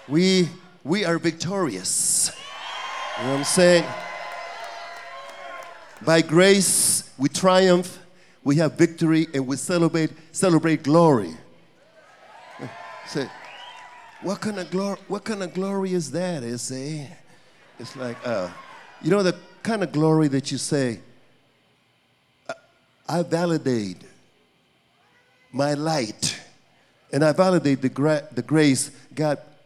We are victorious. You know what I'm saying? By grace, we triumph, we have victory, and we celebrate glory. Say, what kind of glory is that? It's like, you know the kind of glory that you say, I validate my light, and I validate the grace God